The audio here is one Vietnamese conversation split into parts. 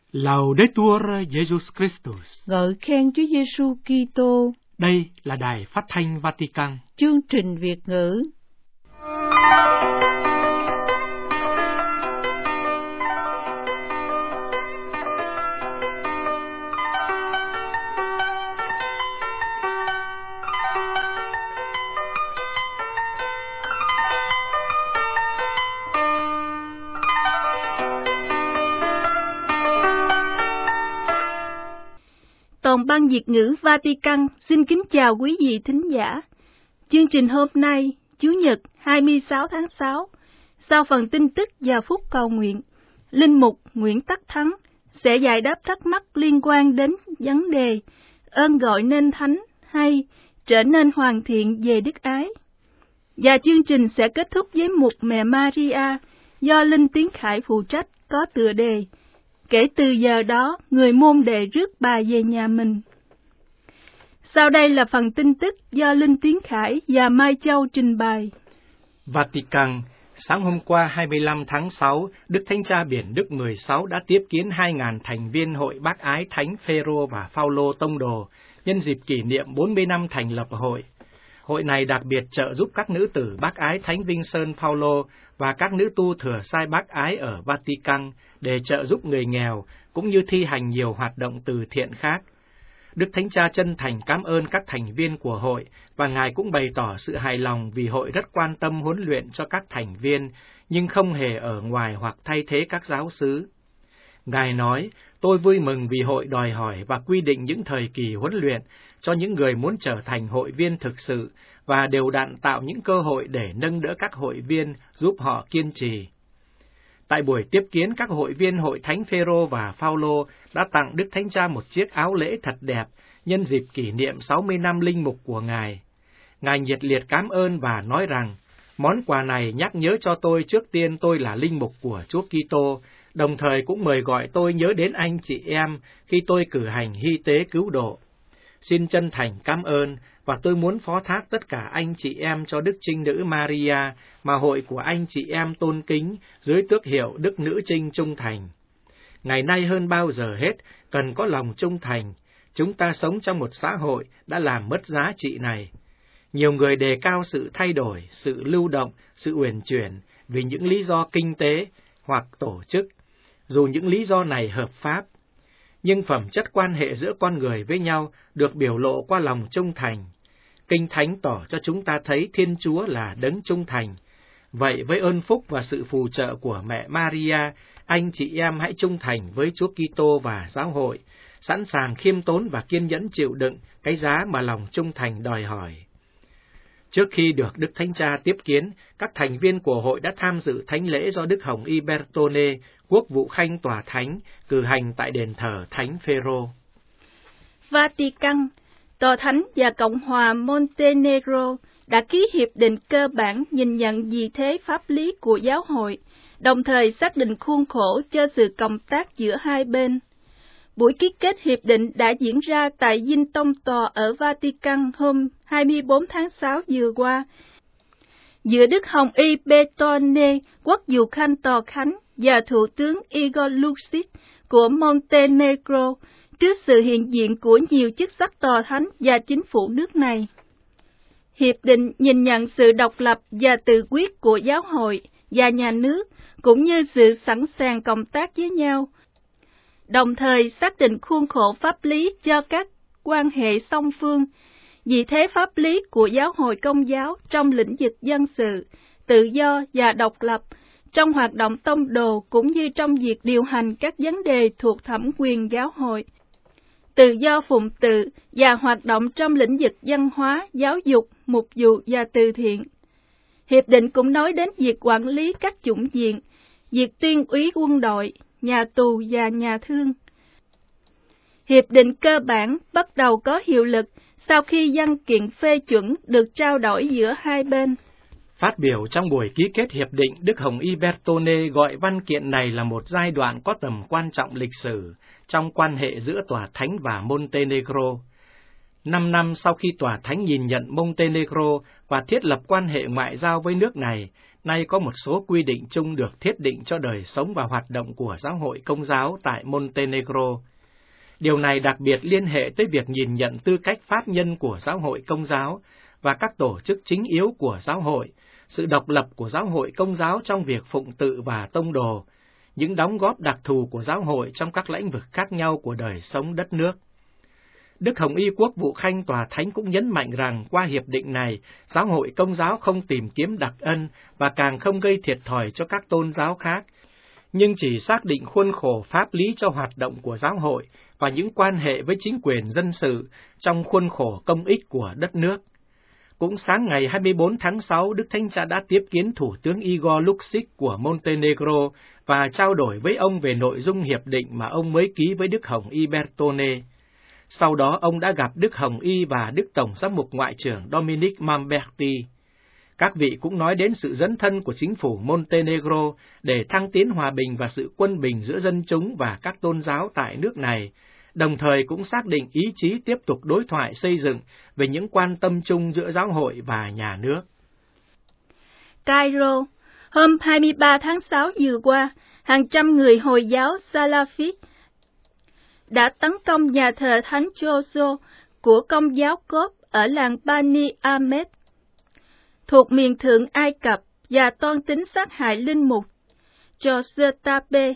Laudetur Jesus Christus. Ngợi khen Chúa Giêsu Kitô. Đây là đài phát thanh Vatican. Chương trình Việt ngữ. Toàn ban Việt ngữ Vatican xin kính chào quý vị thính giả. Chương trình hôm nay, Chủ nhật 26 tháng 6, sau phần tin tức và phút cầu nguyện, Linh mục Nguyễn Tất Thắng sẽ giải đáp thắc mắc liên quan đến vấn đề ơn gọi nên thánh hay trở nên hoàn thiện về đức ái. Và chương trình sẽ kết thúc với mục Mẹ Maria do Linh Tiến Khải phụ trách có tựa đề Kể từ giờ đó, người môn đệ rước bà về nhà mình. Sau đây là phần tin tức do Linh Tiến Khải và Mai Châu trình bày. Vatican, sáng hôm qua 25 tháng 6, Đức Thánh Cha Biển Đức 16 đã tiếp kiến 2.000 thành viên Hội Bác Ái Thánh Phêrô và Phaolô Tông Đồ nhân dịp kỷ niệm 40 năm thành lập hội. Hội này đặc biệt trợ giúp các nữ tử Bác Ái Thánh Vinh Sơn Phaolô và các nữ tu thừa sai Bác Ái ở Vatican để trợ giúp người nghèo, cũng như thi hành nhiều hoạt động từ thiện khác. Đức Thánh Cha chân thành cảm ơn các thành viên của hội, và Ngài cũng bày tỏ sự hài lòng vì hội rất quan tâm huấn luyện cho các thành viên, nhưng không hề ở ngoài hoặc thay thế các giáo xứ. Ngài nói, tôi vui mừng vì hội đòi hỏi và quy định những thời kỳ huấn luyện cho những người muốn trở thành hội viên thực sự, và đều đặn tạo những cơ hội để nâng đỡ các hội viên, giúp họ kiên trì. Tại buổi tiếp kiến, các hội viên Hội Thánh Phêrô và Phaolô đã tặng Đức Thánh Cha một chiếc áo lễ thật đẹp nhân dịp kỷ niệm 60 năm linh mục của Ngài. Ngài nhiệt liệt cảm ơn và nói rằng, món quà này nhắc nhớ cho tôi trước tiên tôi là linh mục của Chúa Kitô, đồng thời cũng mời gọi tôi nhớ đến anh chị em khi tôi cử hành hy tế cứu độ. Xin chân thành cảm ơn, và tôi muốn phó thác tất cả anh chị em cho Đức Trinh Nữ Maria mà hội của anh chị em tôn kính dưới tước hiệu Đức Nữ Trinh Trung Thành. Ngày nay hơn bao giờ hết, cần có lòng trung thành. Chúng ta sống trong một xã hội đã làm mất giá trị này. Nhiều người đề cao sự thay đổi, sự lưu động, sự uyển chuyển vì những lý do kinh tế hoặc tổ chức, dù những lý do này hợp pháp. Nhưng phẩm chất quan hệ giữa con người với nhau được biểu lộ qua lòng trung thành. Kinh Thánh tỏ cho chúng ta thấy Thiên Chúa là đấng trung thành. Vậy với ơn phúc và sự phù trợ của mẹ Maria, anh chị em hãy trung thành với Chúa Kitô và giáo hội, sẵn sàng khiêm tốn và kiên nhẫn chịu đựng cái giá mà lòng trung thành đòi hỏi. Trước khi được Đức Thánh Cha tiếp kiến, các thành viên của hội đã tham dự thánh lễ do Đức Hồng Y Bertone, quốc vụ khanh tòa thánh, cử hành tại đền thờ Thánh Phêrô. Vatican, Tòa Thánh và Cộng hòa Montenegro đã ký hiệp định cơ bản nhìn nhận vị thế pháp lý của giáo hội, đồng thời xác định khuôn khổ cho sự cộng tác giữa hai bên. Buổi ký kết hiệp định đã diễn ra tại Dinh Tông Tòa ở Vatican hôm 24 tháng 6 vừa qua, giữa Đức Hồng Y Bertone, quốc vụ khanh tòa thánh, và Thủ tướng Igor Lukšić của Montenegro, trước sự hiện diện của nhiều chức sắc tòa thánh và chính phủ nước này. Hiệp định nhìn nhận sự độc lập và tự quyết của giáo hội và nhà nước, cũng như sự sẵn sàng cộng tác với nhau, đồng thời xác định khuôn khổ pháp lý cho các quan hệ song phương, vị thế pháp lý của giáo hội Công giáo trong lĩnh vực dân sự, tự do và độc lập, trong hoạt động tông đồ cũng như trong việc điều hành các vấn đề thuộc thẩm quyền giáo hội, tự do phụng tự và hoạt động trong lĩnh vực văn hóa, giáo dục, mục vụ và từ thiện. Hiệp định cũng nói đến việc quản lý các chủng viện, việc tuyên úy quân đội, nhà tù và nhà thương. Hiệp định cơ bản bắt đầu có hiệu lực sau khi văn kiện phê chuẩn được trao đổi giữa hai bên. Phát biểu trong buổi ký kết hiệp định, Đức Hồng Y Bertone gọi văn kiện này là một giai đoạn có tầm quan trọng lịch sử trong quan hệ giữa Tòa Thánh và Montenegro. 5 năm sau khi Tòa Thánh nhìn nhận Montenegro và thiết lập quan hệ ngoại giao với nước này, nay có một số quy định chung được thiết định cho đời sống và hoạt động của giáo hội Công giáo tại Montenegro. Điều này đặc biệt liên hệ tới việc nhìn nhận tư cách pháp nhân của giáo hội Công giáo và các tổ chức chính yếu của giáo hội, sự độc lập của giáo hội Công giáo trong việc phụng tự và tông đồ, những đóng góp đặc thù của giáo hội trong các lĩnh vực khác nhau của đời sống đất nước. Đức Hồng Y Quốc vụ Khanh Tòa Thánh cũng nhấn mạnh rằng qua hiệp định này, giáo hội Công giáo không tìm kiếm đặc ân và càng không gây thiệt thòi cho các tôn giáo khác, nhưng chỉ xác định khuôn khổ pháp lý cho hoạt động của giáo hội và những quan hệ với chính quyền dân sự trong khuôn khổ công ích của đất nước. Cũng sáng ngày 24 tháng 6, Đức Thánh Cha đã tiếp kiến Thủ tướng Igor Lukšić của Montenegro và trao đổi với ông về nội dung hiệp định mà ông mới ký với Đức Hồng Y Bertone. Sau đó, ông đã gặp Đức Hồng Y và Đức Tổng giám mục Ngoại trưởng Dominic Mamberti. Các vị cũng nói đến sự dấn thân của chính phủ Montenegro để thăng tiến hòa bình và sự quân bình giữa dân chúng và các tôn giáo tại nước này, đồng thời cũng xác định ý chí tiếp tục đối thoại xây dựng về những quan tâm chung giữa giáo hội và nhà nước. Cairo, hôm 23 tháng 6 vừa qua, hàng trăm người Hồi giáo Salafist đã tấn công nhà thờ Thánh Giorgio của Công giáo Cốp ở làng Bani Ahmed, thuộc miền thượng Ai Cập, và toan tính sát hại linh mục Josetabe.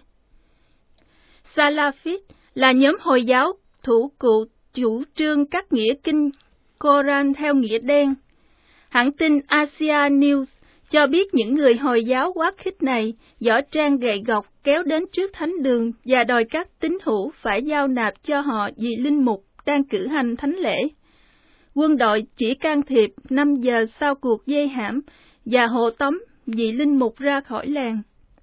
Salafist là nhóm Hồi giáo thủ cựu chủ trương các nghĩa kinh Koran theo nghĩa đen. Hãng tin Asia News cho biết những người Hồi giáo quá khích này võ trang gậy gộc kéo đến trước thánh đường và đòi các tín hữu phải giao nạp cho họ vì linh mục đang cử hành thánh lễ. Quân đội chỉ can thiệp 5 giờ sau cuộc vây hãm và hộ tống vị linh mục ra khỏi làng.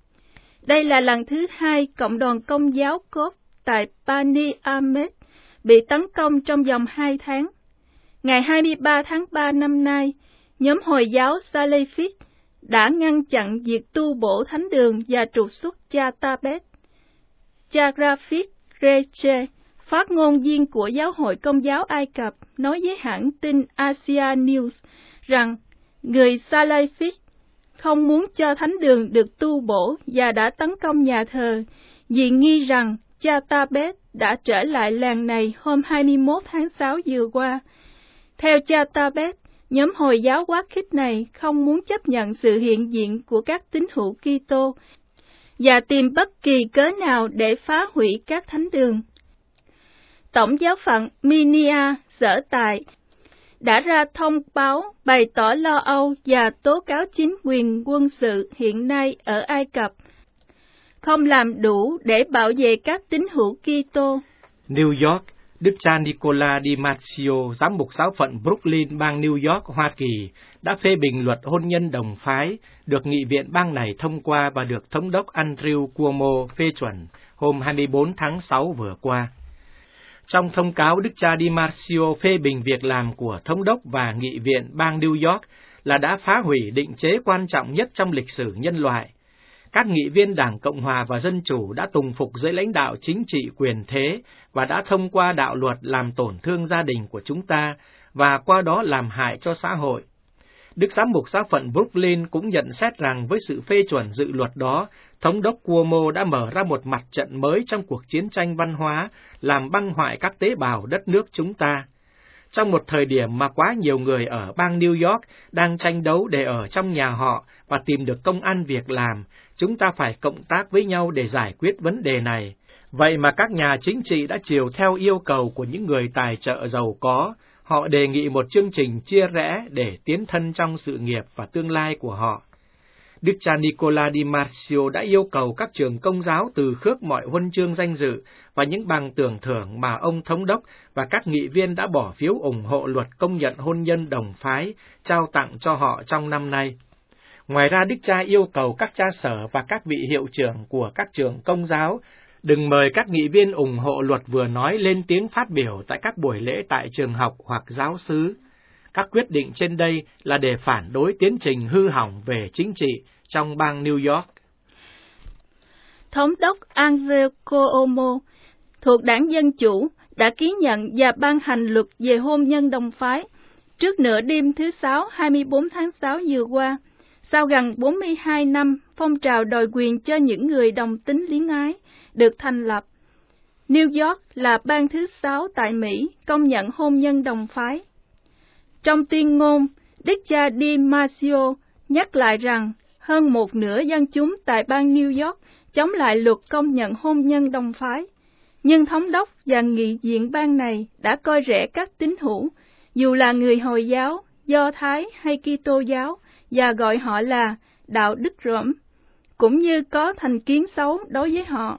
Đây là lần thứ 2 cộng đoàn Công giáo Cốp tại Bani Ahmed bị tấn công trong vòng 2 tháng. Ngày 23 tháng 3 năm nay, nhóm Hồi giáo Salafist đã ngăn chặn việc tu bổ thánh đường và trục xuất cha Tabet. Cha Rafik Reche, phát ngôn viên của Giáo hội Công giáo Ai Cập, nói với hãng tin Asia News rằng người Salafist không muốn cho thánh đường được tu bổ và đã tấn công nhà thờ vì nghi rằng cha Tabet đã trở lại làng này hôm 21 tháng 6 vừa qua. Theo cha Tabet, nhóm Hồi giáo quá khích này không muốn chấp nhận sự hiện diện của các tín hữu Kitô và tìm bất kỳ cớ nào để phá hủy các thánh đường. Tổng giáo phận Minia Sở Tại đã ra thông báo bày tỏ lo âu và tố cáo chính quyền quân sự hiện nay ở Ai Cập không làm đủ để bảo vệ các tín hữu Kitô. New York, Đức cha Nicola Di Marzio, giám mục giáo phận Brooklyn, bang New York, Hoa Kỳ, đã phê bình luật hôn nhân đồng phái, được nghị viện bang này thông qua và được thống đốc Andrew Cuomo phê chuẩn hôm 24 tháng 6 vừa qua. Trong thông cáo, Đức cha Di Marzio phê bình việc làm của thống đốc và nghị viện bang New York là đã phá hủy định chế quan trọng nhất trong lịch sử nhân loại. Các nghị viên Đảng Cộng hòa và Dân chủ đã tùng phục dưới lãnh đạo chính trị quyền thế và đã thông qua đạo luật làm tổn thương gia đình của chúng ta và qua đó làm hại cho xã hội. Đức giám mục giáo phận Brooklyn cũng nhận xét rằng với sự phê chuẩn dự luật đó, thống đốc Cuomo đã mở ra một mặt trận mới trong cuộc chiến tranh văn hóa, làm băng hoại các tế bào đất nước chúng ta. Trong một thời điểm mà quá nhiều người ở bang New York đang tranh đấu để ở trong nhà họ và tìm được công ăn việc làm, chúng ta phải cộng tác với nhau để giải quyết vấn đề này. Vậy mà các nhà chính trị đã chiều theo yêu cầu của những người tài trợ giàu có. Họ đề nghị một chương trình chia rẽ để tiến thân trong sự nghiệp và tương lai của họ. Đức cha Nicola Di Marzio đã yêu cầu các trường công giáo từ khước mọi huân chương danh dự và những bằng tưởng thưởng mà ông thống đốc và các nghị viên đã bỏ phiếu ủng hộ luật công nhận hôn nhân đồng phái, trao tặng cho họ trong năm nay. Ngoài ra, Đức cha yêu cầu các cha sở và các vị hiệu trưởng của các trường công giáo đừng mời các nghị viên ủng hộ luật vừa nói lên tiếng phát biểu tại các buổi lễ tại trường học hoặc giáo xứ. Các quyết định trên đây là để phản đối tiến trình hư hỏng về chính trị trong bang New York. Thống đốc Andrew Cuomo thuộc đảng Dân Chủ đã ký nhận và ban hành luật về hôn nhân đồng phái trước nửa đêm thứ Sáu 24 tháng 6 vừa qua, sau gần 42 năm phong trào đòi quyền cho những người đồng tính luyến ái được thành lập. New York là bang thứ 6 tại Mỹ công nhận hôn nhân đồng phái. Trong tuyên ngôn, Đức cha DiMaggio nhắc lại rằng hơn một nửa dân chúng tại bang New York chống lại luật công nhận hôn nhân đồng phái, nhưng thống đốc và nghị viện bang này đã coi rẻ các tín hữu, dù là người Hồi giáo, Do Thái hay Kitô giáo, và gọi họ là đạo đức Rome, cũng như có thành kiến xấu đối với họ.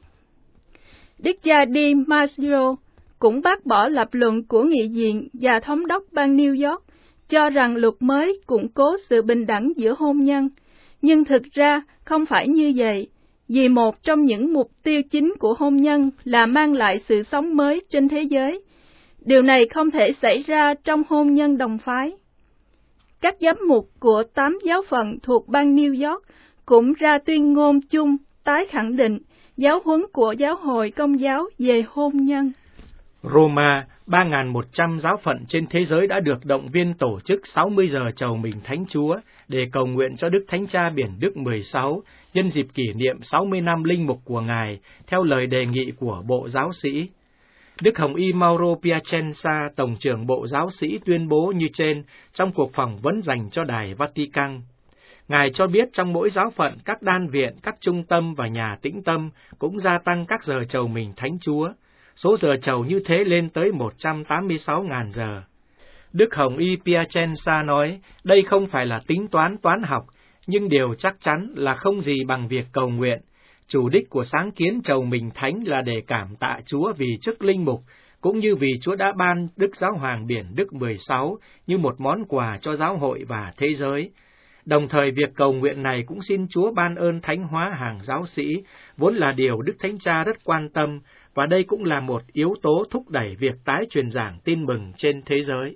Đức cha DiMaggio cũng bác bỏ lập luận của nghị viện và thống đốc bang New York, cho rằng luật mới củng cố sự bình đẳng giữa hôn nhân, nhưng thực ra không phải như vậy, vì một trong những mục tiêu chính của hôn nhân là mang lại sự sống mới trên thế giới. Điều này không thể xảy ra trong hôn nhân đồng phái. Các giám mục của 8 giáo phận thuộc bang New York cũng ra tuyên ngôn chung tái khẳng định giáo huấn của Giáo hội Công giáo về hôn nhân. Roma, 3.100 giáo phận trên thế giới đã được động viên tổ chức 60 giờ chầu mừng Thánh Chúa để cầu nguyện cho Đức Thánh Cha Biển Đức 16 nhân dịp kỷ niệm 60 năm linh mục của Ngài, theo lời đề nghị của Bộ Giáo sĩ. Đức Hồng Y Mauro Piacenza, Tổng trưởng Bộ Giáo sĩ tuyên bố như trên trong cuộc phỏng vấn dành cho Đài Vatican. Ngài cho biết trong mỗi giáo phận, các đan viện, các trung tâm và nhà tĩnh tâm cũng gia tăng các giờ chầu mừng Thánh Chúa. Số giờ chầu như thế lên tới 186.000 giờ. Đức Hồng Y Piacenza nói, đây không phải là tính toán học, nhưng điều chắc chắn là không gì bằng việc cầu nguyện. Chủ đích của sáng kiến chầu mừng Thánh là để cảm tạ Chúa vì chức linh mục, cũng như vì Chúa đã ban Đức Giáo hoàng Biển Đức 16 như một món quà cho giáo hội và thế giới. Đồng thời việc cầu nguyện này cũng xin Chúa ban ơn thánh hóa hàng giáo sĩ, vốn là điều Đức Thánh Cha rất quan tâm, và đây cũng là một yếu tố thúc đẩy việc tái truyền giảng tin mừng trên thế giới.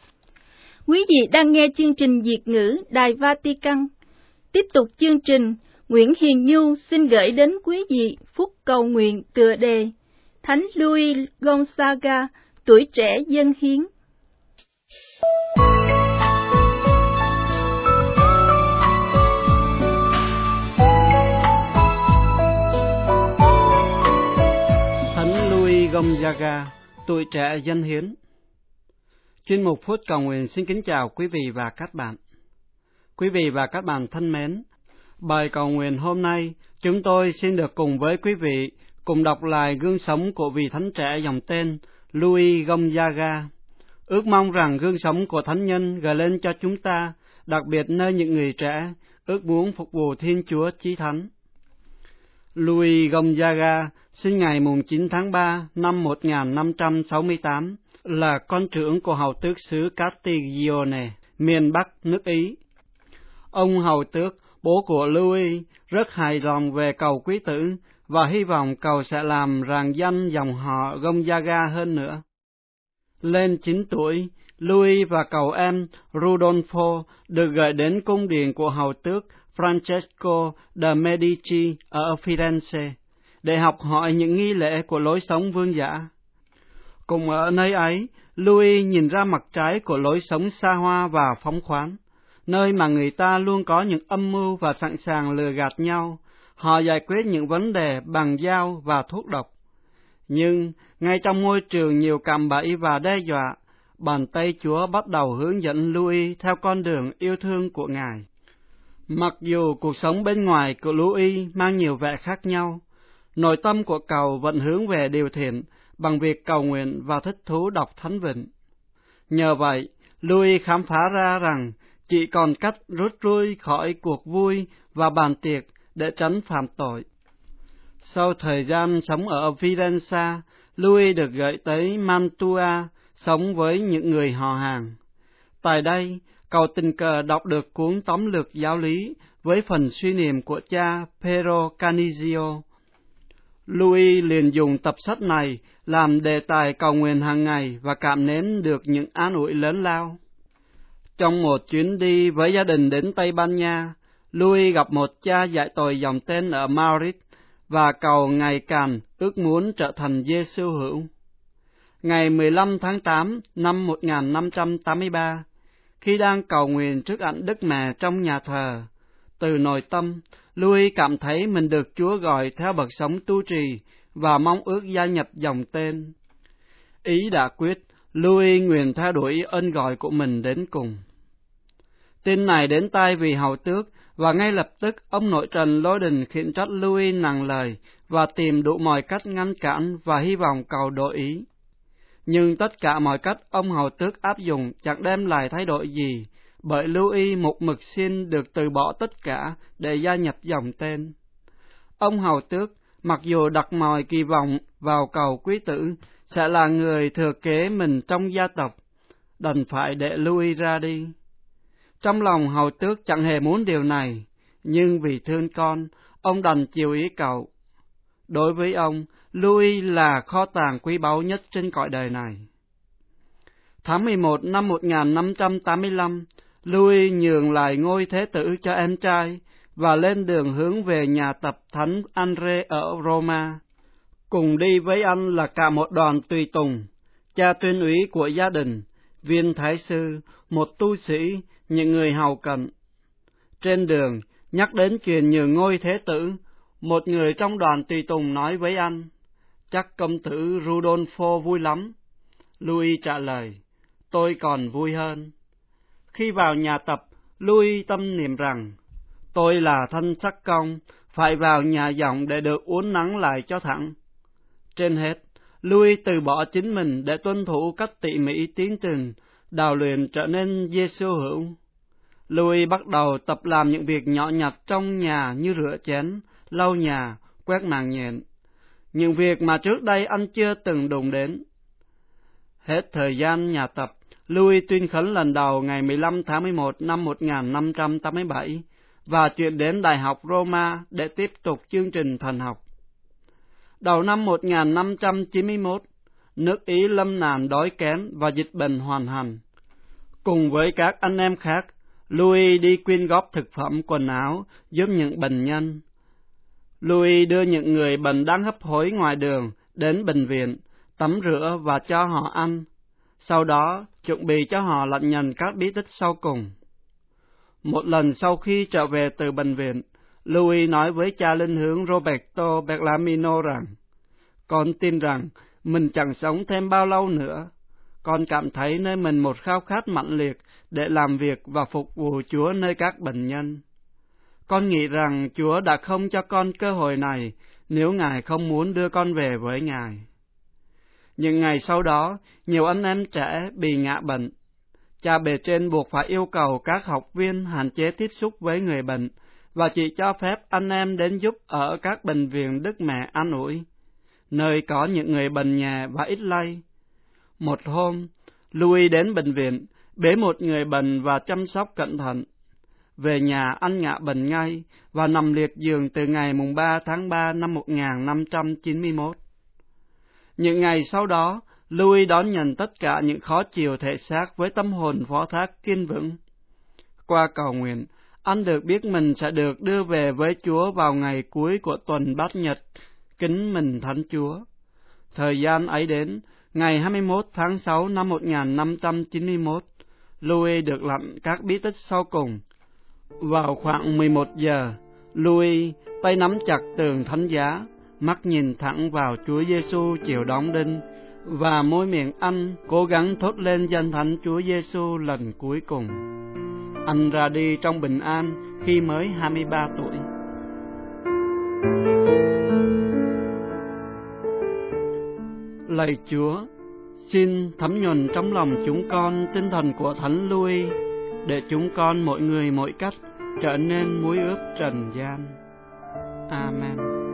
Quý vị đang nghe chương trình Việt ngữ Đài Vatican. Tiếp tục chương trình, Nguyễn Hiền Nhu xin gửi đến quý vị phút cầu nguyện tựa đề Thánh Luis Gonzaga, tuổi trẻ dâng hiến. Thánh Luis Gonzaga, tuổi trẻ dâng hiến. Chuyên mục Phút Cầu Nguyện xin kính chào quý vị và các bạn. Quý vị và các bạn thân mến, bài cầu nguyện hôm nay, chúng tôi xin được cùng với quý vị cùng đọc lại gương sống của vị thánh trẻ dòng tên Luis Gonzaga. Ước mong rằng gương sống của thánh nhân gợi lên cho chúng ta, đặc biệt nơi những người trẻ, ước muốn phục vụ Thiên Chúa Chí Thánh. Luis Gonzaga sinh ngày 9 tháng 3 năm 1568, là con trưởng của hầu tước xứ Castiglione, miền Bắc nước Ý. Ông hầu tước, bố của Louis, rất hài lòng về cầu quý tử và hy vọng cầu sẽ làm rạng danh dòng họ Gonzaga hơn nữa. Lên 9 tuổi, Louis và cậu em Rudolfo được gửi đến cung điện của hầu tước Francesco de Medici ở Firenze để học hỏi những nghi lễ của lối sống vương giả. Cùng ở nơi ấy, Louis nhìn ra mặt trái của lối sống xa hoa và phóng khoáng, nơi mà người ta luôn có những âm mưu và sẵn sàng lừa gạt nhau. Họ giải quyết những vấn đề bằng dao và thuốc độc. Nhưng, ngay trong môi trường nhiều cạm bẫy và đe dọa, bàn tay Chúa bắt đầu hướng dẫn Louis theo con đường yêu thương của Ngài. Mặc dù cuộc sống bên ngoài của Louis mang nhiều vẻ khác nhau, nội tâm của cậu vẫn hướng về điều thiện bằng việc cầu nguyện và thích thú đọc Thánh Vịnh. Nhờ vậy, Louis khám phá ra rằng chỉ còn cách rút lui khỏi cuộc vui và bàn tiệc để tránh phạm tội. Sau thời gian sống ở Firenze, Louis được gửi tới Mantua, sống với những người họ hàng. Tại đây, cậu tình cờ đọc được cuốn tóm lược giáo lý với phần suy niệm của cha Pero Canizio. Louis liền dùng tập sách này làm đề tài cầu nguyện hàng ngày và cảm nếm được những an ủi lớn lao. Trong một chuyến đi với gia đình đến Tây Ban Nha, Louis gặp một cha dạy tội dòng tên ở Madrid và cậu ngày càng ước muốn trở thành Giê-xu hữu. Ngày 15 tháng 8 năm 1583, khi đang cầu nguyện trước ảnh Đức Mẹ trong nhà thờ, từ nội tâm, Louis cảm thấy mình được Chúa gọi theo bậc sống tu trì và mong ước gia nhập dòng tên. Ý đã quyết, Louis nguyện theo đuổi ơn gọi của mình đến cùng. Tin này đến tai vị hầu tước, và ngay lập tức ông nội Trần Lôi Đình khiển trách Louis nặng lời và tìm đủ mọi cách ngăn cản và hy vọng cầu đổi ý. Nhưng tất cả mọi cách ông hầu tước áp dụng chẳng đem lại thay đổi gì, bởi Louis một mực xin được từ bỏ tất cả để gia nhập dòng tên. Ông hầu tước, mặc dù đặt mọi kỳ vọng vào cầu quý tử sẽ là người thừa kế mình trong gia tộc, đành phải để Louis ra đi. Trong lòng hầu tước chẳng hề muốn điều này, nhưng vì thương con, ông đành chiều ý cậu. Đối với ông, Louis là kho tàng quý báu nhất trên cõi đời này. Tháng 11 năm 1585, Louis nhường lại ngôi thế tử cho em trai và lên đường hướng về nhà tập Thánh Andre ở Roma. Cùng đi với anh là cả một đoàn tùy tùng, cha tuyên úy của gia đình, viên thái sư, một tu sĩ, những người hầu cận. Trên đường, nhắc đến chuyện nhường ngôi thế tử, một người trong đoàn tùy tùng nói với anh, chắc công tử Rudolfo vui lắm. Louis trả lời, tôi còn vui hơn. Khi vào nhà tập, Louis tâm niệm rằng, tôi là thân sắc công, phải vào nhà giọng để được uốn nắn lại cho thẳng. Trên hết, Louis từ bỏ chính mình để tuân thủ cách tỉ mỉ tiến trình, đào luyện trở nên Giêsu hữu. Louis bắt đầu tập làm những việc nhỏ nhặt trong nhà như rửa chén, lau nhà, quét màn nhện, những việc mà trước đây anh chưa từng đụng đến. Hết thời gian nhà tập, Louis tuyên khấn lần đầu ngày 15 tháng 11 năm 1587 và chuyển đến Đại học Roma để tiếp tục chương trình thần học. Đầu năm 1591, nước Ý lâm nạn đói kém và dịch bệnh hoành hành. Cùng với các anh em khác, Louis đi quyên góp thực phẩm, quần áo, giúp những bệnh nhân. Louis đưa những người bệnh đang hấp hối ngoài đường đến bệnh viện, tắm rửa và cho họ ăn. Sau đó, chuẩn bị cho họ lãnh nhận các bí tích sau cùng. Một lần sau khi trở về từ bệnh viện, Louis nói với cha linh hướng Roberto Bellarmino rằng, con tin rằng mình chẳng sống thêm bao lâu nữa. Con cảm thấy nơi mình một khao khát mãnh liệt để làm việc và phục vụ Chúa nơi các bệnh nhân. Con nghĩ rằng Chúa đã không cho con cơ hội này nếu Ngài không muốn đưa con về với Ngài. Những ngày sau đó, nhiều anh em trẻ bị ngã bệnh. Cha bề trên buộc phải yêu cầu các học viên hạn chế tiếp xúc với người bệnh và chỉ cho phép anh em đến giúp ở các bệnh viện Đức Mẹ an ủi, nơi có những người bệnh nhẹ và ít lây. Một hôm, Louis đến bệnh viện, bế một người bệnh và chăm sóc cẩn thận. Về nhà anh ngã bệnh ngay và nằm liệt giường từ ngày 3 tháng 3 năm 1591. Những ngày sau đó, Louis đón nhận tất cả những khó chịu thể xác với tâm hồn phó thác kiên vững. Qua cầu nguyện, anh được biết mình sẽ được đưa về với Chúa vào ngày cuối của tuần Bát Nhật, kính mừng Thánh Chúa. Thời gian ấy đến, ngày 21 tháng 6 năm 1591, Louis được lãnh các bí tích sau cùng. Vào khoảng 11 giờ, Louis tay nắm chặt tường thánh giá, mắt nhìn thẳng vào Chúa Giêsu chịu đóng đinh, và môi miệng anh cố gắng thốt lên danh thánh Chúa Giêsu lần cuối cùng. Anh ra đi trong bình an khi mới 23 tuổi. Lạy Chúa, xin thấm nhuần trong lòng chúng con tinh thần của Thánh Louis, để chúng con mỗi người mỗi cách trở nên muối ướp trần gian. Amen.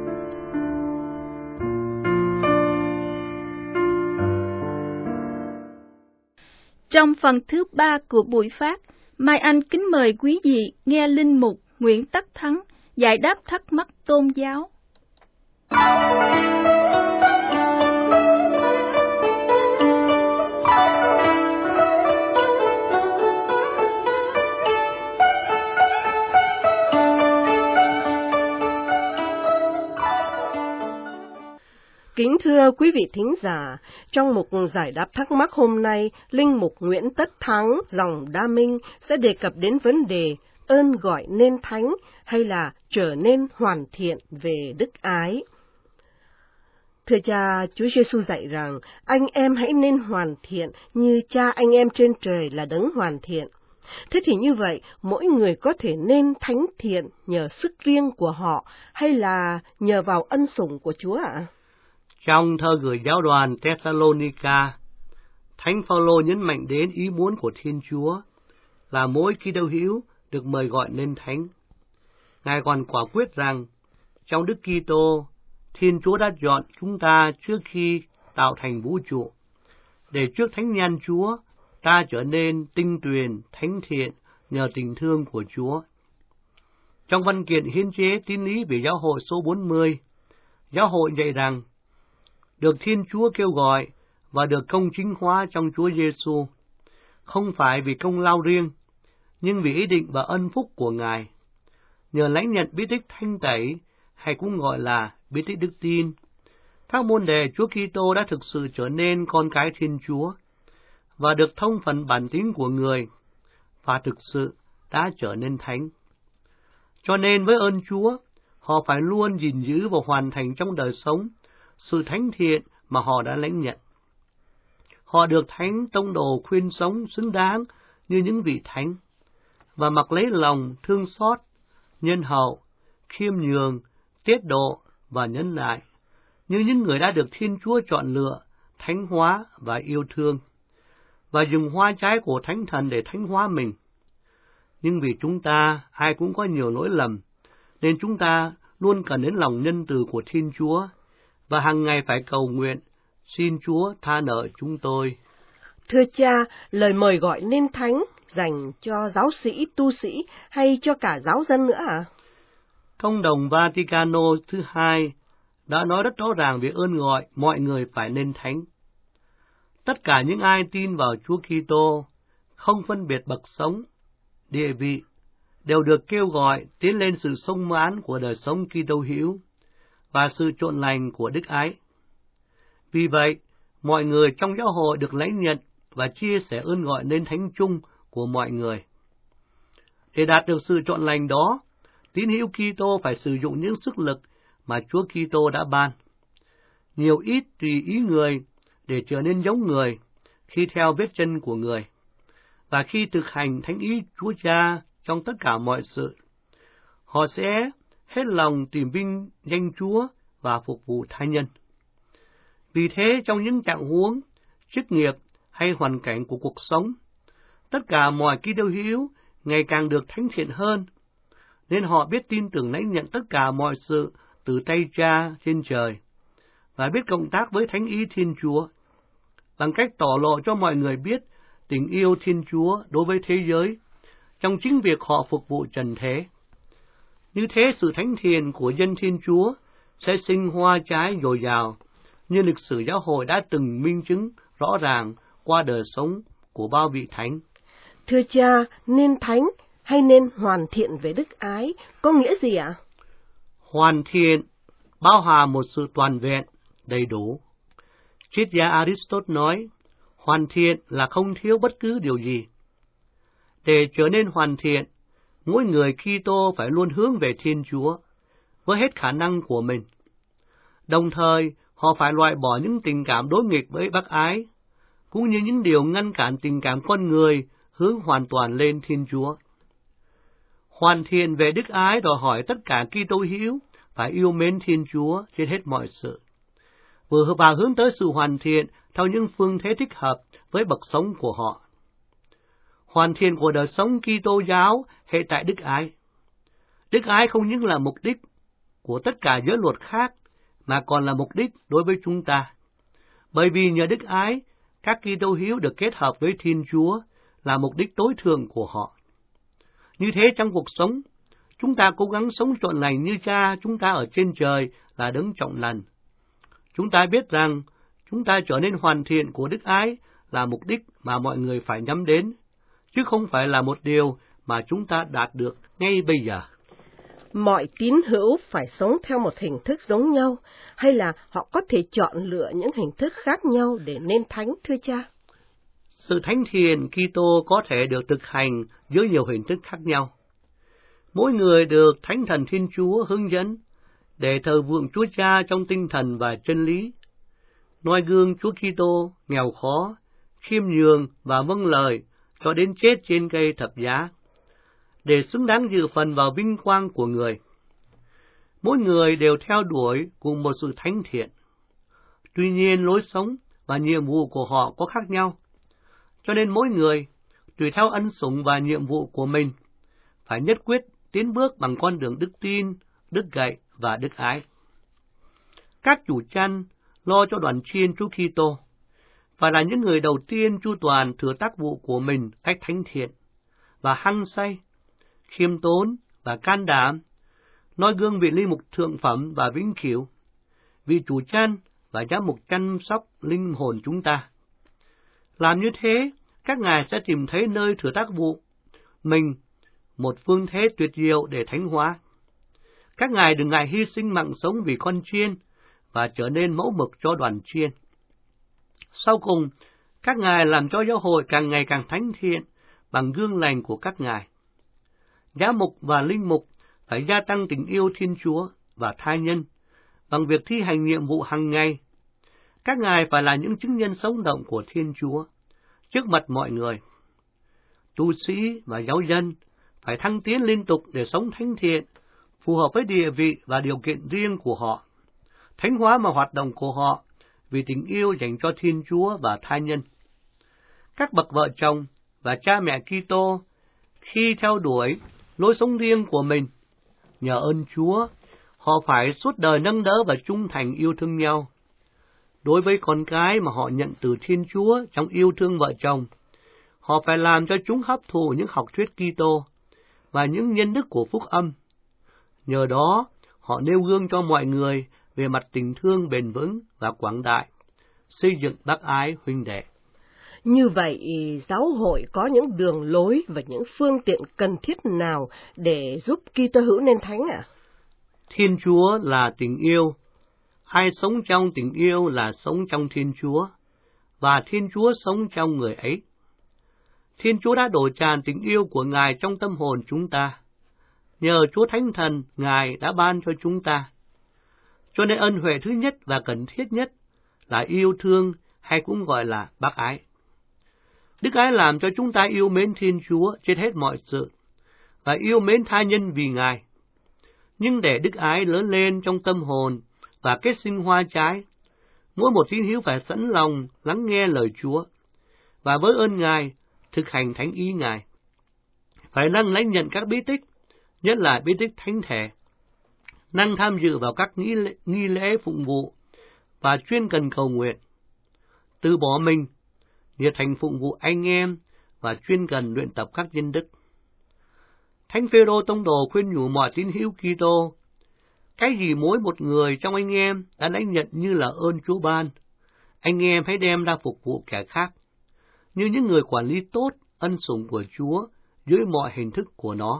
Trong phần thứ 3 của buổi phát, Mai Anh kính mời quý vị nghe Linh Mục Nguyễn Tất Thắng giải đáp thắc mắc tôn giáo. Kính thưa quý vị thính giả, trong mục giải đáp thắc mắc hôm nay, Linh mục Nguyễn Tất Thắng, dòng Đa Minh sẽ đề cập đến vấn đề ơn gọi nên thánh hay là trở nên hoàn thiện về đức ái. Thưa cha, Chúa Giêsu dạy rằng anh em hãy nên hoàn thiện như cha anh em trên trời là đấng hoàn thiện. Thế thì như vậy, mỗi người có thể nên thánh thiện nhờ sức riêng của họ hay là nhờ vào ân sủng của Chúa ạ? Trong thơ gửi giáo đoàn Thessalonica, Thánh Phaolô nhấn mạnh đến ý muốn của Thiên Chúa là mỗi Kitô hữu được mời gọi nên thánh. Ngài còn quả quyết rằng trong Đức Kitô, Thiên Chúa đã chọn chúng ta trước khi tạo thành vũ trụ, để trước thánh nhan Chúa ta trở nên tinh tuyền, thánh thiện nhờ tình thương của Chúa. Trong văn kiện hiến chế tín lý về giáo hội số 40, giáo hội dạy rằng được Thiên Chúa kêu gọi và được công chính hóa trong Chúa Giêsu, không phải vì công lao riêng, nhưng vì ý định và ân phúc của Ngài, nhờ lãnh nhận bí tích thanh tẩy, hay cũng gọi là bí tích đức tin. Các môn đệ Chúa Kitô đã thực sự trở nên con cái Thiên Chúa và được thông phần bản tính của người, và thực sự đã trở nên thánh. Cho nên với ơn Chúa, họ phải luôn gìn giữ và hoàn thành trong đời sống sự thánh thiện mà họ đã lãnh nhận. Họ được thánh tông đồ khuyên sống xứng đáng như những vị thánh, và mặc lấy lòng thương xót, nhân hậu, khiêm nhường, tiết độ và nhân lại, như những người đã được Thiên Chúa chọn lựa, thánh hóa và yêu thương, và dùng hoa trái của Thánh Thần để thánh hóa mình. Nhưng vì chúng ta ai cũng có nhiều lỗi lầm, nên chúng ta luôn cần đến lòng nhân từ của Thiên Chúa, và hàng ngày phải cầu nguyện, xin Chúa tha nợ chúng tôi. Thưa cha, lời mời gọi nên thánh dành cho giáo sĩ, tu sĩ hay cho cả giáo dân nữa à? Công đồng Vaticano thứ hai đã nói rất rõ ràng về ơn gọi mọi người phải nên thánh. Tất cả những ai tin vào Chúa Kitô, không phân biệt bậc sống, địa vị, đều được kêu gọi tiến lên sự sung mãn của đời sống Kitô hữu và sự trọn lành của đức ái. Vì vậy, mọi người trong giáo hội được lãnh nhận và chia sẻ ơn gọi nên thánh chung của mọi người. Để đạt được sự trọn lành đó, tín hữu Kitô phải sử dụng những sức lực mà Chúa Kitô đã ban, nhiều ít tùy ý người để trở nên giống người khi theo vết chân của người, và khi thực hành thánh ý Chúa Cha trong tất cả mọi sự, họ sẽ hết lòng tìm vinh danh Chúa và phục vụ tha nhân. Vì thế, trong những trạng huống, chức nghiệp hay hoàn cảnh của cuộc sống, tất cả mọi Kitô hữu ngày càng được thánh thiện hơn, nên họ biết tin tưởng lãnh nhận tất cả mọi sự từ tay Cha trên trời, và biết cộng tác với thánh ý Thiên Chúa, bằng cách tỏ lộ cho mọi người biết tình yêu Thiên Chúa đối với thế giới, trong chính việc họ phục vụ trần thế. Như thế, sự thánh thiện của dân Thiên Chúa sẽ sinh hoa trái dồi dào, như lịch sử giáo hội đã từng minh chứng rõ ràng qua đời sống của bao vị thánh. Thưa cha, nên thánh hay nên hoàn thiện về đức ái có nghĩa gì ạ? Hoàn thiện bao hàm một sự toàn vẹn, đầy đủ. Triết gia Aristotle nói, hoàn thiện là không thiếu bất cứ điều gì. Để trở nên hoàn thiện, mỗi người Kitô phải luôn hướng về Thiên Chúa với hết khả năng của mình. Đồng thời, họ phải loại bỏ những tình cảm đối nghịch với bác ái, cũng như những điều ngăn cản tình cảm con người hướng hoàn toàn lên Thiên Chúa. Hoàn thiện về đức ái đòi hỏi tất cả Kitô hữu phải yêu mến Thiên Chúa trên hết mọi sự, và hướng tới sự hoàn thiện theo những phương thế thích hợp với bậc sống của họ. Hoàn thiện của đời sống Kitô giáo hệ tại đức ái. Đức ái không những là mục đích của tất cả giới luật khác, mà còn là mục đích đối với chúng ta. Bởi vì nhờ đức ái, các Kitô hữu được kết hợp với Thiên Chúa là mục đích tối thượng của họ. Như thế trong cuộc sống, chúng ta cố gắng sống trọn lành như Cha chúng ta ở trên trời là đấng trọng lành. Chúng ta biết rằng chúng ta trở nên hoàn thiện của đức ái là mục đích mà mọi người phải nhắm đến, chứ không phải là một điều mà chúng ta đạt được ngay bây giờ. mọi tín hữu phải sống theo một hình thức giống nhau, hay là họ có thể chọn lựa những hình thức khác nhau để nên thánh, thưa cha? Sự thánh thiện Kitô có thể được thực hành dưới nhiều hình thức khác nhau. Mỗi người được Thánh Thần Thiên Chúa hướng dẫn để thờ phượng Chúa Cha trong tinh thần và chân lý, noi gương Chúa Kitô nghèo khó, khiêm nhường và vâng lời cho đến chết trên cây thập giá, để xứng đáng dự phần vào vinh quang của người. Mỗi người đều theo đuổi cùng một sự thánh thiện. Tuy nhiên, lối sống và nhiệm vụ của họ có khác nhau, cho nên mỗi người, tùy theo ân sủng và nhiệm vụ của mình, phải nhất quyết tiến bước bằng con đường đức tin, đức cậy và đức ái. Các chủ chăn lo cho đoàn chiên Chúa Kitô phải là những người đầu tiên chu toàn thừa tác vụ của mình cách thánh thiện và hăng say, khiêm tốn và can đảm, noi gương vị linh mục thượng phẩm và vĩnh cửu, vị chủ chăn và giám mục chăm sóc linh hồn chúng ta. Làm như thế, các ngài sẽ tìm thấy nơi thừa tác vụ mình một phương thế tuyệt diệu để thánh hóa. Các ngài đừng ngại hy sinh mạng sống vì con chiên và trở nên mẫu mực cho đoàn chiên. Sau cùng, các ngài làm cho giáo hội càng ngày càng thánh thiện bằng gương lành của các ngài. Giám mục và linh mục phải gia tăng tình yêu Thiên Chúa và tha nhân bằng việc thi hành nhiệm vụ hàng ngày. Các ngài phải là những chứng nhân sống động của Thiên Chúa trước mặt mọi người. Tu sĩ và giáo dân phải thăng tiến liên tục để sống thánh thiện, phù hợp với địa vị và điều kiện riêng của họ, thánh hóa mà hoạt động của họ vì tình yêu dành cho Thiên Chúa và tha nhân. Các bậc vợ chồng và cha mẹ Kitô khi theo đuổi lối sống riêng của mình, nhờ ơn Chúa, họ phải suốt đời nâng đỡ và trung thành yêu thương nhau. Đối với con cái mà họ nhận từ Thiên Chúa trong yêu thương vợ chồng, họ phải làm cho chúng hấp thụ những học thuyết Kitô và những nhân đức của phúc âm. Nhờ đó, họ nêu gương cho mọi người về mặt tình thương bền vững và quảng đại, xây dựng bác ái huynh đệ. Như vậy, giáo hội có những đường lối và những phương tiện cần thiết nào để giúp Kitô hữu nên thánh ạ? Thiên Chúa là tình yêu. Ai sống trong tình yêu là sống trong Thiên Chúa, và Thiên Chúa sống trong người ấy. Thiên Chúa đã đổ tràn tình yêu của Ngài trong tâm hồn chúng ta. Nhờ Chúa Thánh Thần, Ngài đã ban cho chúng ta. Cho nên ân huệ thứ nhất và cần thiết nhất là yêu thương, hay cũng gọi là bác ái. Đức ái làm cho chúng ta yêu mến Thiên Chúa trên hết mọi sự, và yêu mến tha nhân vì Ngài. Nhưng để đức ái lớn lên trong tâm hồn và kết sinh hoa trái, mỗi một tín hữu phải sẵn lòng lắng nghe lời Chúa, và với ơn Ngài, thực hành thánh ý Ngài. Phải năng lãnh nhận các bí tích, nhất là bí tích thánh thể, năng tham dự vào các nghi lễ phụng vụ, và chuyên cần cầu nguyện. Từ bỏ mình, nhiệt thành phụng vụ anh em, và chuyên cần luyện tập các nhân đức. Thánh Phêrô tông đồ khuyên nhủ mọi tín hữu Kitô: cái gì mỗi một người trong anh em đã lãnh nhận như là ơn Chúa ban, anh em hãy đem ra phục vụ kẻ khác, như những người quản lý tốt ân sủng của Chúa dưới mọi hình thức của nó.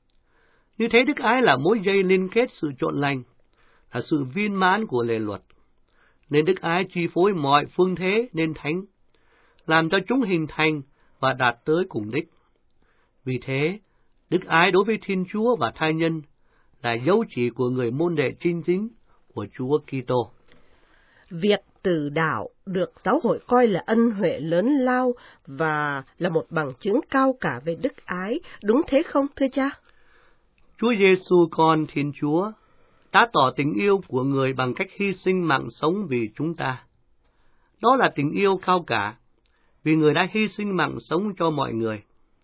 Như thế đức ái là mối dây liên kết sự trọn lành, là sự viên mãn của lề luật, nên đức ái chi phối mọi phương thế nên thánh, làm cho chúng hình thành và đạt tới cùng đích. Vì thế, đức ái đối với Thiên Chúa và tha nhân là dấu chỉ của người môn đệ chính chính của Chúa Kitô. Việc từ đạo được giáo hội coi là ân huệ lớn lao và là một bằng chứng cao cả về đức ái, đúng thế không thưa cha? Chúa Giêsu con Thiên Chúa đã tỏ tình yêu của người bằng cách hy sinh mạng sống vì chúng ta. Đó là tình yêu cao cả, vì người đã hy sinh mạng sống cho mọi người.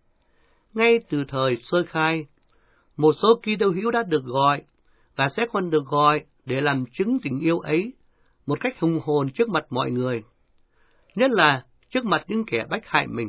Ngay từ thời sơ khai, một số Kitô hữu đã được gọi và sẽ còn được gọi để làm chứng tình yêu ấy một cách hùng hồn trước mặt mọi người, nhất là trước mặt những kẻ bách hại mình.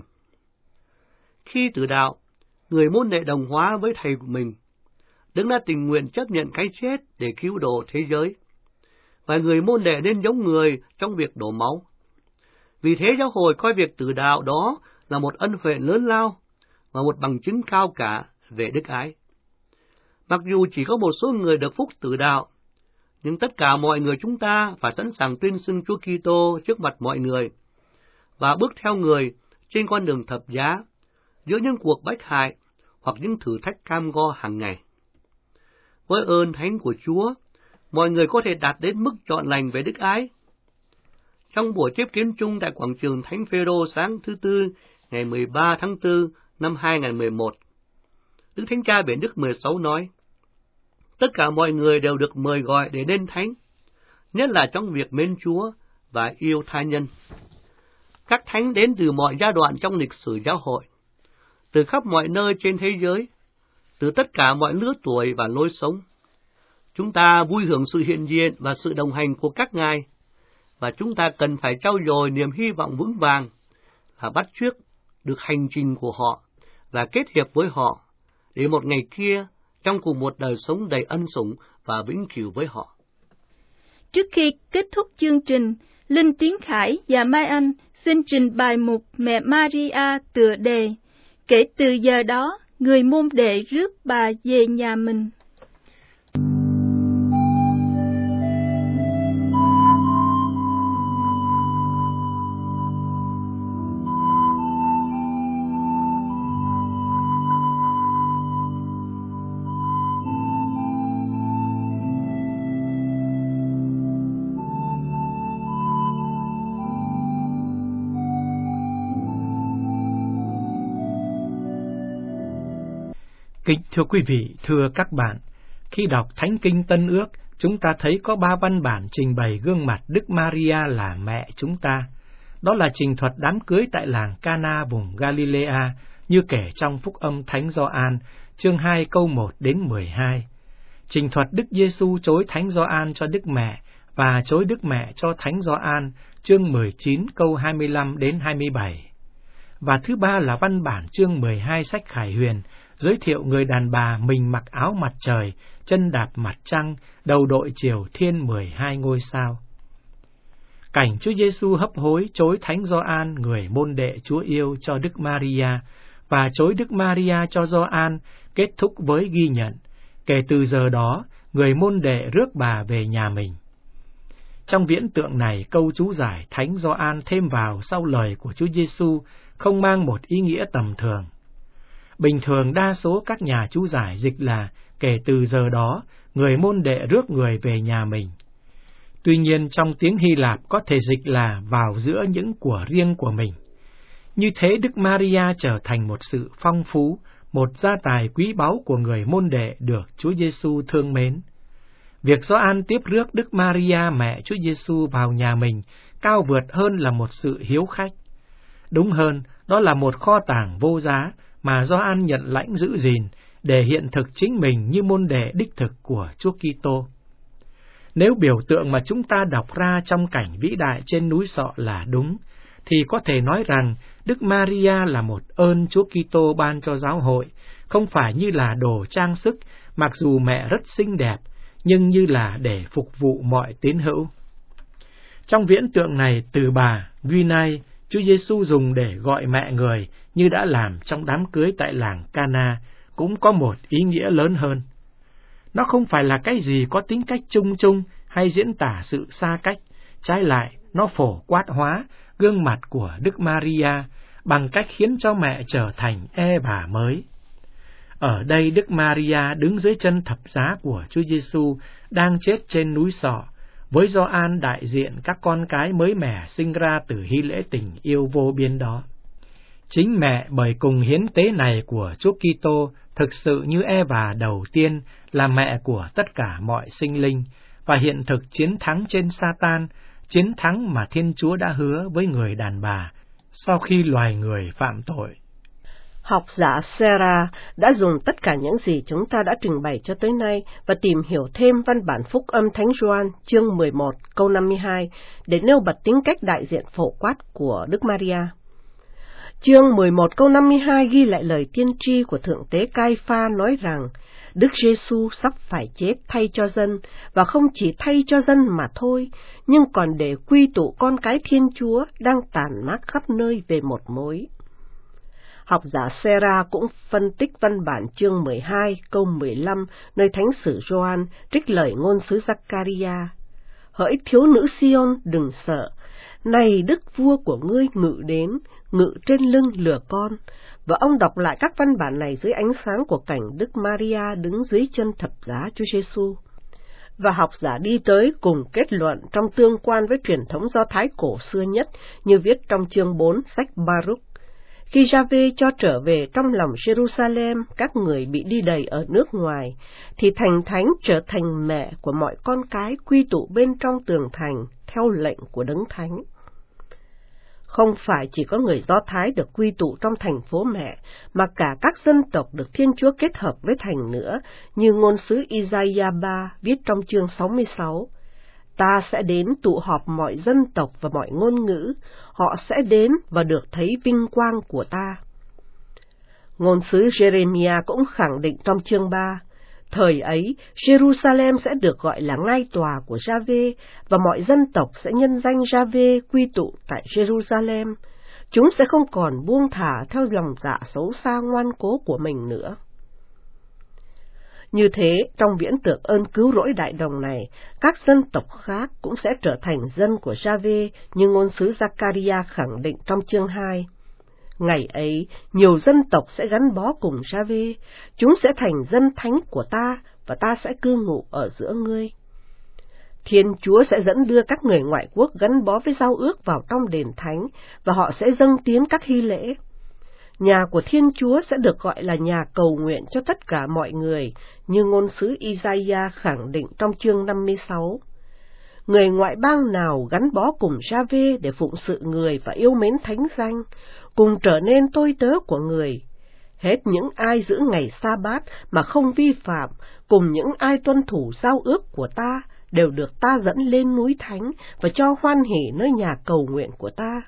Khi từ đạo, người môn đệ đồng hóa với thầy của mình, Đấng đã tình nguyện chấp nhận cái chết để cứu độ thế giới, và người môn đệ nên giống người trong việc đổ máu. Vì thế giáo hội coi việc từ đạo đó là một ân huệ lớn lao và một bằng chứng cao cả về đức ái. Mặc dù chỉ có một số người được phúc tử đạo, nhưng tất cả mọi người chúng ta phải sẵn sàng tuyên xưng Chúa Kitô trước mặt mọi người và bước theo người trên con đường thập giá giữa những cuộc bách hại hoặc những thử thách cam go hàng ngày. Với ơn thánh của Chúa, mọi người có thể đạt đến mức trọn lành về đức ái. Trong buổi tiếp kiến chung tại quảng trường Thánh Phêrô sáng thứ Tư, ngày 13 tháng 4 năm 2011, Đức Thánh Cha Biển Đức 16 nói, tất cả mọi người đều được mời gọi để nên thánh, nhất là trong việc mến Chúa và yêu tha nhân. Các thánh đến từ mọi giai đoạn trong lịch sử giáo hội, từ khắp mọi nơi trên thế giới, từ tất cả mọi lứa tuổi và lối sống. Chúng ta vui hưởng sự hiện diện và sự đồng hành của các ngài, và chúng ta cần phải trau dồi niềm hy vọng vững vàng và bắt chước được hành trình của họ và kết hiệp với họ, để một ngày kia, trong cùng một đời sống đầy ân sủng và vĩnh cửu với họ. Trước khi kết thúc chương trình, Linh Tiến Khải và Mai Anh xin trình bày mục Mẹ Maria tựa đề Kể từ giờ đó, người môn đệ rước bà về nhà mình. Kính thưa quý vị, thưa các bạn, khi đọc Thánh Kinh Tân Ước, chúng ta thấy có 3 văn bản trình bày gương mặt Đức Maria là mẹ chúng ta. Đó là trình thuật đám cưới tại làng Cana vùng Galilea, như kể trong Phúc Âm Thánh Gioan, chương 2 câu 1 đến 12. Trình thuật Đức Giêsu chối Thánh Gioan cho Đức Mẹ và chối Đức Mẹ cho Thánh Gioan, chương 19 câu 25 đến 27. Và thứ ba là văn bản chương 12 sách Khải Huyền, giới thiệu người đàn bà mình mặc áo mặt trời, chân đạp mặt trăng, đầu đội chiều thiên 12 ngôi sao. Cảnh Chúa Giêsu hấp hối chối Thánh Gioan, người môn đệ Chúa yêu, cho Đức Maria, và chối Đức Maria cho Gioan, kết thúc với ghi nhận, kể từ giờ đó, người môn đệ rước bà về nhà mình. Trong viễn tượng này, câu chú giải Thánh Gioan thêm vào sau lời của Chúa Giêsu không mang một ý nghĩa tầm thường. Bình thường đa số các nhà chú giải dịch là kể từ giờ đó, người môn đệ rước người về nhà mình. Tuy nhiên trong tiếng Hy Lạp có thể dịch là vào giữa những của riêng của mình. Như thế Đức Maria trở thành một sự phong phú, một gia tài quý báu của người môn đệ được Chúa Giêsu thương mến. Việc Gioan tiếp rước Đức Maria mẹ Chúa Giêsu vào nhà mình cao vượt hơn là một sự hiếu khách. Đúng hơn, đó là một kho tàng vô giá mà Gioan nhận lãnh giữ gìn để hiện thực chính mình như môn đệ đích thực của Chúa Kitô. Nếu biểu tượng mà chúng ta đọc ra trong cảnh vĩ đại trên núi Sọ là đúng, thì có thể nói rằng Đức Maria là một ơn Chúa Kitô ban cho giáo hội, không phải như là đồ trang sức, mặc dù mẹ rất xinh đẹp, nhưng như là để phục vụ mọi tín hữu. Trong viễn tượng này, từ bà Guinai, Chúa Giêsu dùng để gọi mẹ người như đã làm trong đám cưới tại làng Cana, cũng có một ý nghĩa lớn hơn. Nó không phải là cái gì có tính cách chung chung hay diễn tả sự xa cách, trái lại, nó phổ quát hóa gương mặt của Đức Maria bằng cách khiến cho mẹ trở thành bà mới. Ở đây Đức Maria đứng dưới chân thập giá của Chúa Giêsu đang chết trên núi Sọ, với Gioan đại diện các con cái mới mẻ sinh ra từ hy lễ tình yêu vô biên đó. Chính mẹ bởi cùng hiến tế này của Chúa Kitô thực sự như Eva đầu tiên là mẹ của tất cả mọi sinh linh và hiện thực chiến thắng trên Sa-tan, chiến thắng mà Thiên Chúa đã hứa với người đàn bà sau khi loài người phạm tội. Học giả Sarah đã dùng tất cả những gì chúng ta đã trình bày cho tới nay và tìm hiểu thêm văn bản Phúc Âm Thánh Gioan chương 11 câu 52 để nêu bật tính cách đại diện phổ quát của Đức Maria. Chương 11 câu 52 ghi lại lời tiên tri của Thượng tế Cai-pha nói rằng Đức Giêsu sắp phải chết thay cho dân, và không chỉ thay cho dân mà thôi, nhưng còn để quy tụ con cái Thiên Chúa đang tản mát khắp nơi về một mối. Học giả Sera cũng phân tích văn bản chương 12 câu 15 nơi Thánh sử Gioan trích lời ngôn sứ Giaccaria. Hỡi thiếu nữ Sion, đừng sợ, này đức vua của ngươi ngự đến, ngự trên lưng lừa con. Và ông đọc lại các văn bản này dưới ánh sáng của cảnh Đức Maria đứng dưới chân thập giá Chúa Giêsu. Và học giả đi tới cùng kết luận trong tương quan với truyền thống Do Thái cổ xưa nhất, như viết trong chương 4 sách Baruch. Khi Giave cho trở về trong lòng Jerusalem các người bị đi đầy ở nước ngoài, thì thành thánh trở thành mẹ của mọi con cái quy tụ bên trong tường thành theo lệnh của Đấng Thánh. Không phải chỉ có người Do Thái được quy tụ trong thành phố mẹ, mà cả các dân tộc được Thiên Chúa kết hợp với thành nữa, như ngôn sứ Isaiah 3 viết trong chương 66. Ta sẽ đến tụ họp mọi dân tộc và mọi ngôn ngữ, họ sẽ đến và được thấy vinh quang của ta. Ngôn sứ Jeremiah cũng khẳng định trong chương 3, thời ấy, Jerusalem sẽ được gọi là ngai tòa của Giave, và mọi dân tộc sẽ nhân danh Giave quy tụ tại Jerusalem. Chúng sẽ không còn buông thả theo lòng dạ xấu xa ngoan cố của mình nữa. Như thế, trong viễn tượng ơn cứu rỗi đại đồng này, các dân tộc khác cũng sẽ trở thành dân của Giave, như ngôn sứ Giaccaria khẳng định trong chương 2. Ngày ấy, nhiều dân tộc sẽ gắn bó cùng Giave, chúng sẽ thành dân thánh của ta, và ta sẽ cư ngụ ở giữa ngươi. Thiên Chúa sẽ dẫn đưa các người ngoại quốc gắn bó với giao ước vào trong đền thánh, và họ sẽ dâng tiến các hy lễ. Nhà của Thiên Chúa sẽ được gọi là nhà cầu nguyện cho tất cả mọi người, như ngôn sứ Isaiah khẳng định trong chương 56. Người ngoại bang nào gắn bó cùng Giave để phụng sự người và yêu mến thánh danh, cùng trở nên tôi tớ của người. Hết những ai giữ ngày sa-bát mà không vi phạm, cùng những ai tuân thủ giao ước của ta, đều được ta dẫn lên núi thánh và cho hoan hỉ nơi nhà cầu nguyện của ta.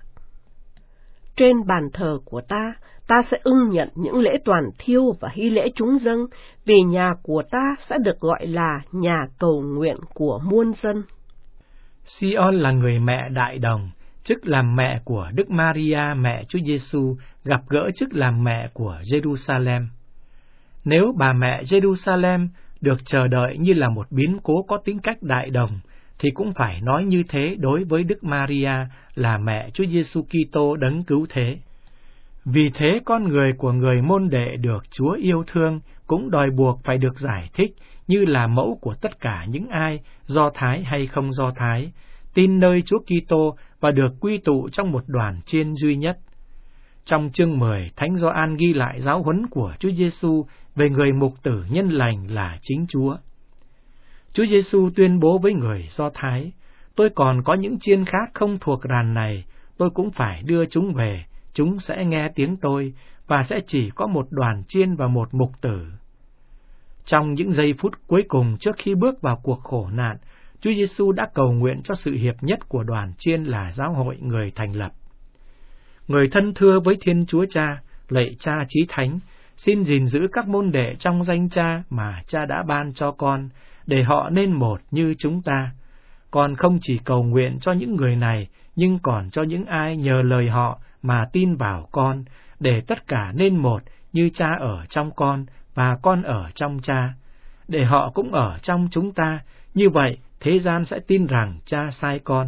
Trên bàn thờ của ta sẽ ưng nhận những lễ toàn thiêu và hy lễ chúng dâng, vì nhà của ta sẽ được gọi là nhà cầu nguyện của muôn dân. Sion là người mẹ đại đồng, chức làm mẹ của Đức Maria mẹ Chúa Giêsu, gặp gỡ chức làm mẹ của Jerusalem. Nếu bà mẹ Jerusalem được chờ đợi như là một biến cố có tính cách đại đồng, thì cũng phải nói như thế đối với Đức Maria là mẹ Chúa Giêsu Kitô đấng cứu thế. Vì thế con người của người môn đệ được Chúa yêu thương cũng đòi buộc phải được giải thích như là mẫu của tất cả những ai, Do Thái hay không Do Thái, tin nơi Chúa Kitô và được quy tụ trong một đoàn chiên duy nhất. Trong chương 10, Thánh Gioan ghi lại giáo huấn của Chúa Giêsu về người mục tử nhân lành là chính Chúa. Chúa Giêsu tuyên bố với người Do Thái, tôi còn có những chiên khác không thuộc đàn này, tôi cũng phải đưa chúng về, chúng sẽ nghe tiếng tôi, và sẽ chỉ có một đoàn chiên và một mục tử. Trong những giây phút cuối cùng trước khi bước vào cuộc khổ nạn, Chúa Giêsu đã cầu nguyện cho sự hiệp nhất của đoàn chiên là giáo hội người thành lập. Người thân thưa với Thiên Chúa Cha, lạy Cha Chí Thánh, xin gìn giữ các môn đệ trong danh Cha mà Cha đã ban cho con, để họ nên một như chúng ta. Con không chỉ cầu nguyện cho những người này, nhưng còn cho những ai nhờ lời họ mà tin vào con, để tất cả nên một như Cha ở trong con và con ở trong Cha, để họ cũng ở trong chúng ta, như vậy thế gian sẽ tin rằng Cha sai con.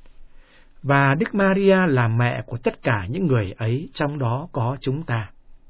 Và Đức Maria là mẹ của tất cả những người ấy, trong đó có chúng ta.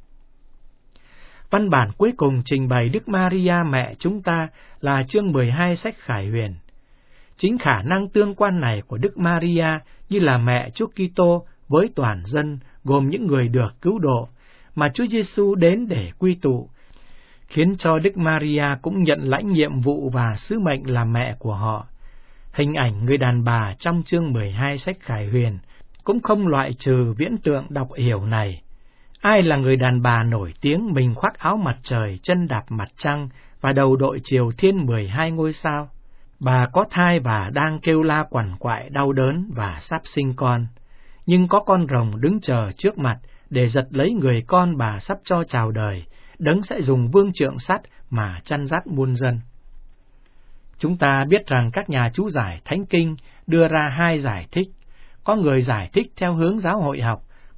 Văn bản cuối cùng trình bày Đức Maria mẹ chúng ta là chương 12 sách Khải Huyền. Chính khả năng tương quan này của Đức Maria như là mẹ Chúa Kitô với toàn dân, gồm những người được cứu độ, mà Chúa Giêsu đến để quy tụ, khiến cho Đức Maria cũng nhận lãnh nhiệm vụ và sứ mệnh làm mẹ của họ. Hình ảnh người đàn bà trong chương 12 sách Khải Huyền cũng không loại trừ viễn tượng đọc hiểu này. Ai là người đàn bà nổi tiếng mình khoác áo mặt trời, chân đạp mặt trăng và đầu đội chiều thiên 12 ngôi sao? Bà có thai và đang kêu la quằn quại đau đớn và sắp sinh con. Nhưng có con rồng đứng chờ trước mặt để giật lấy người con bà sắp cho chào đời, đấng sẽ dùng vương trượng sắt mà chăn dắt muôn dân. Chúng ta biết rằng các nhà chú giải Thánh Kinh đưa ra hai giải thích. Có người giải thích theo hướng giáo hội học,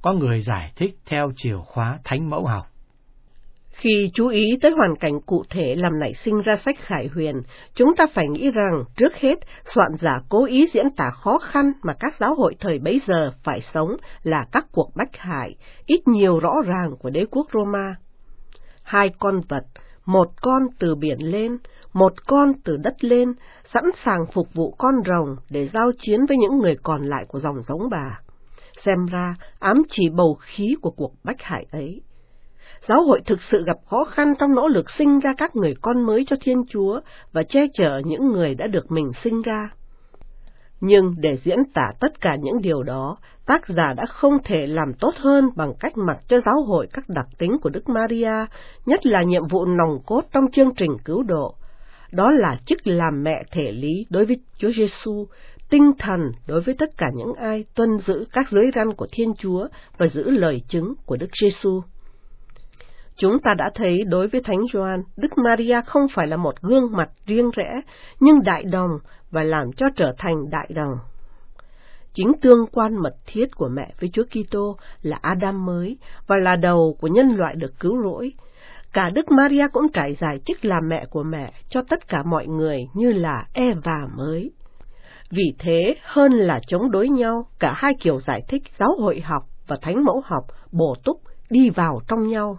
có người giải thích theo chìa khóa thánh mẫu học. Khi chú ý tới hoàn cảnh cụ thể làm nảy sinh ra sách Khải Huyền, chúng ta phải nghĩ rằng, trước hết, soạn giả cố ý diễn tả khó khăn mà các giáo hội thời bấy giờ phải sống là các cuộc bách hại, ít nhiều rõ ràng của đế quốc Roma. 2 con vật, một con từ biển lên, một con từ đất lên, sẵn sàng phục vụ con rồng để giao chiến với những người còn lại của dòng giống bà. Xem ra, ám chỉ bầu khí của cuộc bách hại ấy. Giáo hội thực sự gặp khó khăn trong nỗ lực sinh ra các người con mới cho Thiên Chúa và che chở những người đã được mình sinh ra. Nhưng để diễn tả tất cả những điều đó, tác giả đã không thể làm tốt hơn bằng cách mặc cho giáo hội các đặc tính của Đức Maria, nhất là nhiệm vụ nòng cốt trong chương trình cứu độ. Đó là chức làm mẹ thể lý đối với Chúa Giêsu, tinh thần đối với tất cả những ai tuân giữ các giới răn của Thiên Chúa và giữ lời chứng của Đức Giêsu. Chúng ta đã thấy đối với Thánh Gioan, Đức Maria không phải là một gương mặt riêng rẽ, nhưng đại đồng và làm cho trở thành đại đồng. Chính tương quan mật thiết của mẹ với Chúa Kitô là Adam mới và là đầu của nhân loại được cứu rỗi. Cả Đức Maria cũng trải dài chức làm mẹ của mẹ cho tất cả mọi người như là Eva mới. Vì thế, hơn là chống đối nhau, cả hai kiểu giải thích giáo hội học và thánh mẫu học bổ túc đi vào trong nhau.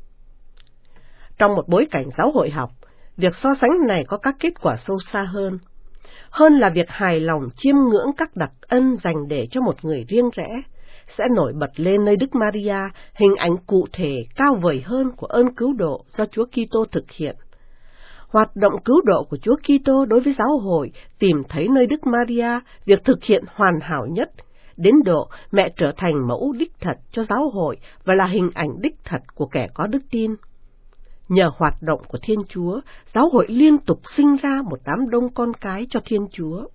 Trong một bối cảnh giáo hội học, việc so sánh này có các kết quả sâu xa hơn là việc hài lòng chiêm ngưỡng các đặc ân dành để cho một người riêng rẽ, sẽ nổi bật lên nơi Đức Maria hình ảnh cụ thể cao vời hơn của ơn cứu độ do Chúa Kitô thực hiện. Hoạt động cứu độ của Chúa Kitô đối với giáo hội tìm thấy nơi Đức Maria việc thực hiện hoàn hảo nhất, đến độ mẹ trở thành mẫu đích thật cho giáo hội và là hình ảnh đích thật của kẻ có đức tin. Nhờ hoạt động của Thiên Chúa, giáo hội liên tục sinh ra một đám đông con cái cho Thiên Chúa.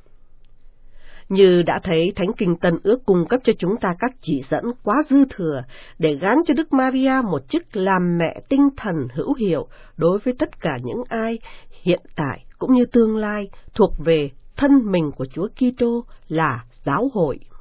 Như đã thấy, Thánh Kinh Tân Ước cung cấp cho chúng ta các chỉ dẫn quá dư thừa để gán cho Đức Maria một chức làm mẹ tinh thần hữu hiệu đối với tất cả những ai hiện tại cũng như tương lai thuộc về thân mình của Chúa Kitô là giáo hội.